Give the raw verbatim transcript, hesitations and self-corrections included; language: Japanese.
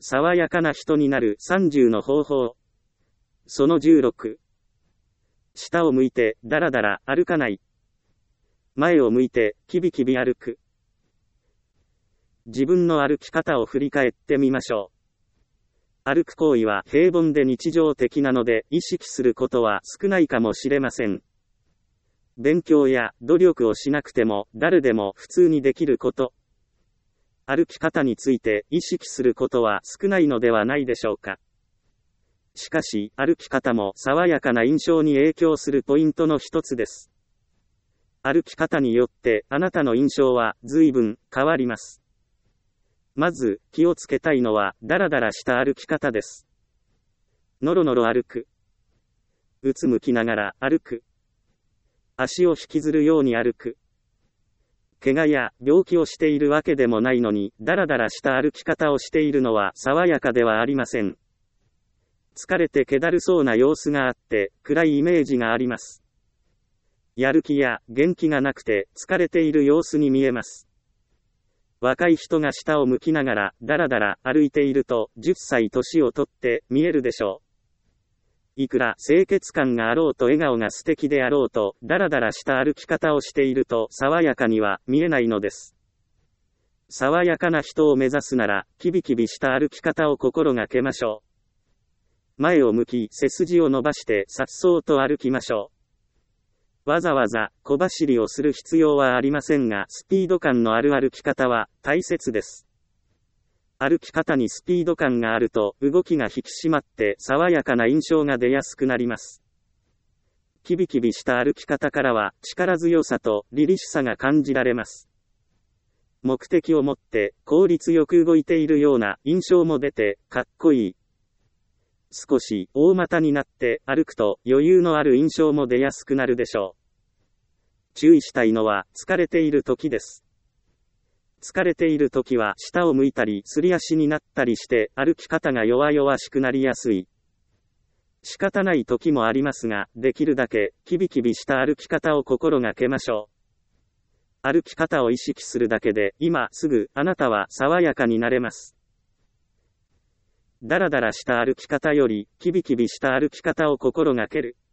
爽やかな人になるさんじゅうの方法。そのじゅうろく。下を向いてだらだら歩かない。前を向いてキビキビ歩く。自分の歩き方を振り返ってみましょう。歩く行為は平凡で日常的なので意識することは少ないかもしれません。勉強や努力をしなくても誰でも普通にできること。歩き方について意識することは少ないのではないでしょうか。しかし、歩き方も爽やかな印象に影響するポイントの一つです。歩き方によってあなたの印象は随分変わります。まず、気をつけたいのはダラダラした歩き方です。のろのろ歩く。うつむきながら歩く。足を引きずるように歩く。怪我や病気をしているわけでもないのに、ダラダラした歩き方をしているのは爽やかではありません。疲れて気だるそうな様子があって、暗いイメージがあります。やる気や元気がなくて疲れている様子に見えます。若い人が下を向きながらダラダラ歩いているとじゅっさい年をとって見えるでしょう。いくら清潔感があろうと笑顔が素敵であろうと、ダラダラした歩き方をしていると爽やかには見えないのです。爽やかな人を目指すなら、キビキビした歩き方を心がけましょう。前を向き、背筋を伸ばして颯爽と歩きましょう。わざわざ小走りをする必要はありませんが、スピード感のある歩き方は大切です。歩き方にスピード感があると、動きが引き締まって爽やかな印象が出やすくなります。キビキビした歩き方からは、力強さと凛々しさが感じられます。目的を持って効率よく動いているような印象も出て、かっこいい。少し大股になって歩くと余裕のある印象も出やすくなるでしょう。注意したいのは疲れている時です。疲れている時は下を向いたりすり足になったりして歩き方が弱々しくなりやすい。仕方ない時もありますが、できるだけキビキビした歩き方を心がけましょう。歩き方を意識するだけで今すぐあなたは爽やかになれます。ダラダラした歩き方よりキビキビした歩き方を心がける。